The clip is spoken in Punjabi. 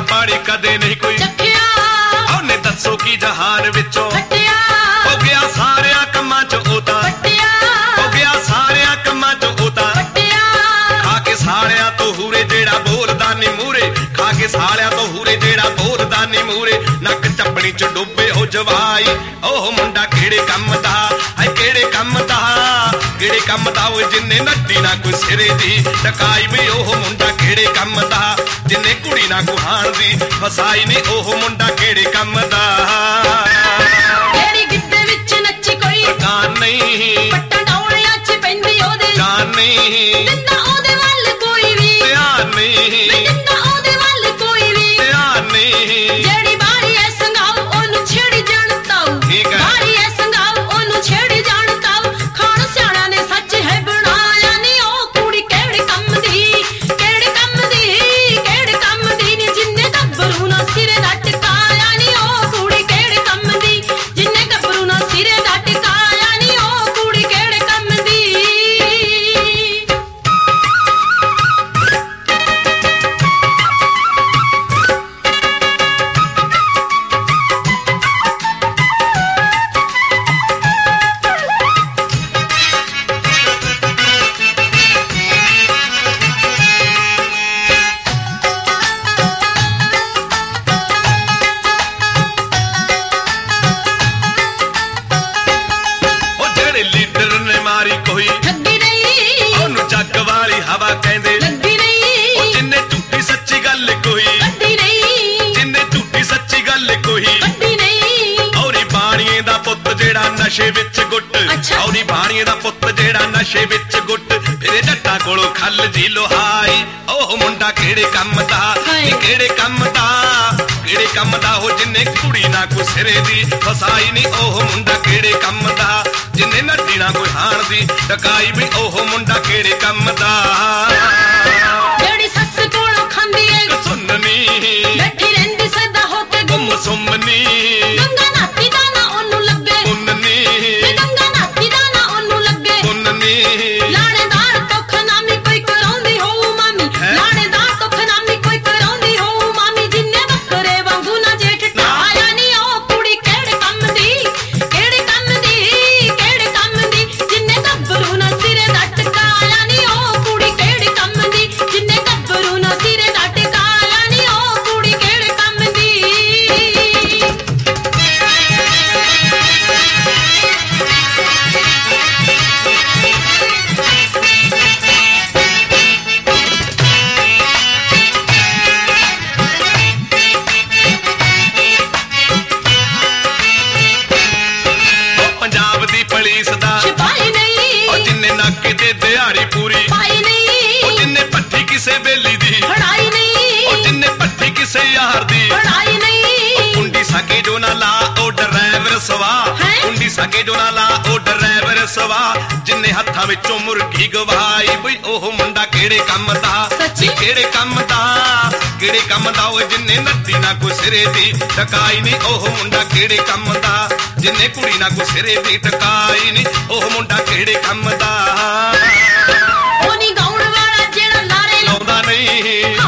ਪਾਣੀ ਕਦੇ ਨਹੀਂ ਕੋਈ ਚੱਕਿਆ ਉਹਨੇ ਦੱਸੋ ਕੀ ਜਹਾਨ ਵਿੱਚੋਂ ਹਟਿਆ ਹੋ ਗਿਆ ਸਾਰਿਆਂ ਕੰਮਾਂ 'ਚ ਉਹ ਤਾਂ ਹਟਿਆ ਹੋ ਗਿਆ ਸਾਰਿਆਂ ਕੰਮਾਂ 'ਚ ਉਹ ਤਾਂ ਹਟਿਆ ਖਾ ਕੇ ਸਾਲਿਆਂ ਤੋਂ ਹੂਰੇ ਜਿਹੜਾ ਬੋਲਦਾ ਨੀ ਮੂਰੇ ਖਾ ਕੇ ਸਾਲਿਆਂ ਤੋਂ ਹੂਰੇ ਜਿਹੜਾ ਬੋਲਦਾ ਨੀ ਮੂਰੇ ਨੱਕ ਚੱਪਣੀ 'ਚ ਡੁੱਬੇ ਉਹ ਜਵਾਈ ਉਹ ਮੁੰਡਾ ਕਿਹੜੇ ਕੰਮ ਦਾ ਹਾਏ ਕਿਹੜੇ ਕੰਮ ਦਾ ਕਿਹੜੇ ਕੰਮ ਦਾ ਉਹ ਜਿੰਨੇ ਨੱਡੀ ਨਾ ਕੋਈ ਸਿਰੇ ਦੀ ਟਕਾਈ ਵੀ ਉਹ ਮੁੰਡਾ ਕਿਹੜੇ ਕੰਮ ਦਾ ਜਿੰਨੇ ਕੁੜੀ ਨਾ ਗੁਹਾਨ ਦੀ ਫਸਾਈ ਨੀ ਉਹ ਮੁੰਡਾ ਕਿਹੜੇ ਕੰਮ ਦਾ ਜਿਹੜੀ ਗਿੱਧੇ ਵਿੱਚ ਨੱਚੀ ਕੋਈ ਜਾਨ ਨਹੀਂ ਪੱਟਾਂ ਡੌਲਿਆਂ 'ਚ ਪੈਂਦੀ ਉਹਦੇ ਜਾਨ ਨਹੀਂ ਦਿੰਦਾ ਉਹਦੇ ਵੱਲ ਕੋਈ ਵੀ ਧਿਆਨ ਨਹੀਂ ਦਿੰਦਾ ਉਹਦੇ ਵੱਲ ਕੋਈ ਵੀ ਧਿਆਨ ਨਹੀਂ ਜਿਹੜੀ ਬਾਰੀ ਐ ਸੰਗਾਉ ਉਹਨੂੰ ਛੇੜੀ ਜਾਣ ਤਾਉ ਠੀਕ ਹੈ। ਬਾਰੀ ਐ ਸੰਗਾਉ ਉਹਨੂੰ ਛੇੜੀ ਜਾਣ ਤਾਉ ਖਾਣ ਸਿਆਣਾ ਨੇ ਸੱਚ ਹੈ ਬਣਾਇਆ ਨੀ ਉਹ ਕੁੜੀ ਕਿਹੜੇ ਕੰਮ ਦੀ ਕਿਹੜੇ ਕੰਮ ਦੀ ਕਿਹੜੇ ਕੰਮ ਦੀ ਨੀ ਜਿੰਨੇ ਗੱਭਰੂ ਨਾ ਸਿਰੇ ਦਾ ਟਿਕਾਇਆ ਨੀ ਉਹ ਕੁੜੀ ਕਿਹੜੇ ਕੰਮ ਦੀ ਜਿੰਨੇ ਗੱਭਰੂ ਨਾ ਸਿਰੇ ਦਾ ਟਿਕਾਇਆ ਨੀ ਉਹ ਕੁੜੀ ਕਿਹੜੇ ਕੰਮ ਦੀ ਉਹ ਜਿਹੜੇ ਲੀਡਰ ਨੇ ਮਾਰੀ ਕੋਈ ਠੱਗੀ ਨਹੀਂ ਉਹਨੂੰ ਜੱਗ ਵਾਲੀ ਹਵਾ ਕਹਿੰਦੇ ਲੱਗੀ ਨਹੀਂ ਉਹ ਜਿੰਨੇ ਝੂਠੀ ਸੱਚੀ ਗੱਲ ਕੋਈ ਕੱਢੀ ਨਹੀਂ ਜਿੰਨੇ ਝੂਠੀ ਸੱਚੀ ਗੱਲ ਕੋਈ ਕੱਢੀ ਨਹੀਂ ਔਰੀ ਬਾਣੀਏ ਦਾ ਪੁੱਤ ਜਿਹੜਾ ਨਸ਼ੇ ਵਿੱਚ ਗੁੱਟ ਅੱਛਾ। ਔਰੀ ਬਾਣੀਏ ਦਾ ਪੁੱਤ ਜਿਹੜਾ ਨਸ਼ੇ ਵਿੱਚ ਗੁੱਟ ਤੇਰੇ ਜੱਟਾਂ ਕੋਲੋਂ ਖੱਲ ਜੀ ਲੋਹਾਈ ਉਹ ਮੁੰਡਾ ਕਿਹੜੇ ਕੰਮ ਦਾ ਹਾਏ। ਇਹ ਕਿਹੜੇ ਕੰਮ ਦਾ ਕਿਹੜੇ ਕੰਮ ਦਾ ਉਹ ਜਿੰਨੇ ਕੁੜੀ ਨਾ ਕੋਈ ਸਿਰੇ ਦੀ ਫਸਾਈ ਨਹੀਂ ਉਹ ਮੁੰਡਾ ਕਿਹੜੇ ਕੰਮ ਦਾ ਜਿੰਨੇ ਨੱਡੀ ਨਾ ਕੋਈ ਹਾਣ ਦੀ ਟਕਾਈ ਵੀ ਉਹ ਮੁੰਡਾ ਕਿਹੜੇ ਕੰਮ ਦਾ ਜਿਹੜੀ ਸੱਸ ਕੋਲੋਂ ਖਾਂਦੀ ਏ ਸੁਣਨੀ ਬੈਠੀ ਰਹਿੰਦੀ ਸਦਾ ਹੋ ਕੇ ਗੁੰਮ ਸੁੰਮਨੀ ਗੰਗਾ ਨਾਤੀ ਦਾ ਨਾ ਉਹਨੂੰ ਲੱਗੇ ਉੰਨਨੀ ਤੇ ਗੰਗਾ ਨਾਤੀ ਦਾ ਨਾ ਉਹਨੂੰ ਲੱਗੇ ਉੰਨਨੀ ਲਾਣੇਦਾਰ ਤੋਂ ਖਨਾਮੀ ਕੋਈ ਕਰਾਉਂਦੀ ਹੋਊ ਮਾਮੀ ਹੈਂ? ਲਾਣੇਦਾਰ ਤੋਂ ਖਨਾਮੀ ਕੋਈ ਕਰਾਉਂਦੀ ਹੋਊ ਮਾਮੀ ਜਿੰਨੇ ਬੱਕਰੇ ਵਾਂਗੂ ਨਾ ਜੇਠ ਟਾਇਆ ਨੀ ਉਹ ਕੁੜੀ ਕਿਹੜੇ ਕੰਮ ਦੀ ਕਿਹੜੇ ਕੰਮ ਦੀ ਕਿਹੜੇ ਕੰਮ ਦੀ ਜਿੰਨੇ ਗੱਭਰੂ ਨਾ ਸਿਰੇ ਦਾ ਟਿਕਾਇਆ ਨੀ ਉਹ ਕੁੜੀ ਕਿਹੜੇ ਕੰਮ ਦੀ ਜਿੰਨੇ ਗੱਭਰੂ ਨਾ ਸਿਰੇ ਦਾ ਟਿਕਾਇਆ ਨੀ ਉਹ ਕੁੜੀ ਕਿਹੜੇ ਕੰਮ ਦੀ ਉਹ ਪੰਜਾਬ ਦੀ ਪੁਲਿਸ ਦਾ ਸਿਪਾਹੀ ਨਹੀਂ ਉਹ ਜਿੰਨੇ ਨਾਕੇ ਤੇ ਦਿਹਾੜੀ ਪੂਰੀ ਪਾਈ ਨਹੀਂ ਉਹ ਜਿੰਨੇ ਪੱਠੀ ਕਿਸੇ ਬੇਲੀ ਦੀ ਖੜਾਈ ਨਹੀਂ ਉਹ ਜਿੰਨੇ ਪੱਠੀ ਕਿਸੇ ਯਾਰ ਦੀ ਪੜਾਈ ਨਹੀਂ ਕੁੰਡੀ ਸਾਕੇ ਜੋ ਨਾ ਲਾ ਉਹ ਡਰਾਈਵਰ ਸਵਾ ਹੈਂ? ਕੁੰਡੀ ਸਾਕੇ ਜੋ ਨਾ ਲਾ ਉਹ ਡਰਾਈਵਰ ਸਵਾ ਜਿੰਨੇ ਹੱਥਾਂ ਵਿੱਚੋਂ ਮੁਰਗੀ ਗਵਾਈ ਬਈ ਉਹ ਮੁੰਡਾ ਕਿਹੜੇ ਕੰਮ ਦਾ ਸੱਚੀ? ਨੀ ਕਿਹੜੇ ਕੰਮ ਦਾ ਕਿਹੜੇ ਕੰਮ ਦਾ ਉਹ ਜਿੰਨੇ ਨੱਦੀ ਨਾ ਕੋਈ ਸਿਰੇ ਦੀ ਟਕਾਈ ਨਹੀਂ ਉਹ ਮੁੰਡਾ ਕਿਹੜੇ ਕੰਮ ਦਾ ਜਿੰਨੇ ਕੁੜੀ ਨਾ ਕੋਈ ਸਿਰੇ ਦੀ ਟਕਾਈ ਨਹੀਂ ਉਹ ਮੁੰਡਾ ਕਿਹੜੇ ਕੰਮ ਦਾ ਉਹ ਨੀ ਗਾਉਣ ਵਾਲਾ ਜਿਹੜਾ ਲਾਰੇ ਲਾਉਂਦਾ ਨਹੀਂ